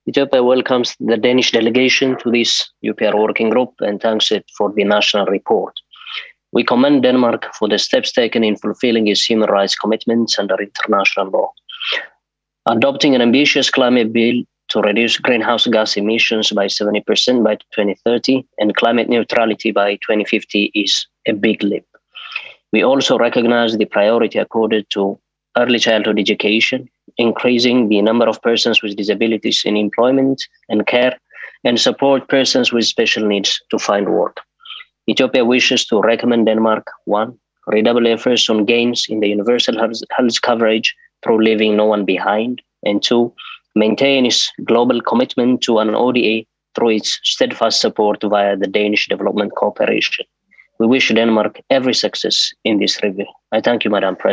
Ethiopia welcomes the Danish delegation to this UPR working group and thanks it for the national report. We commend Denmark for the steps taken in fulfilling its human rights commitments under international law. Adopting an ambitious climate bill to reduce greenhouse gas emissions by 70% by 2030 and climate neutrality by 2050 is a big leap. We also recognize the priority accorded to early childhood education, increasing the number of persons with disabilities in employment and care, and support persons with special needs to find work. Ethiopia wishes to recommend Denmark: one, redouble efforts on gains in the universal health coverage through leaving no one behind, and two, maintain its global commitment to an ODA through its steadfast support via the Danish Development Cooperation. We wish Denmark every success in this review. I thank you, Madam President.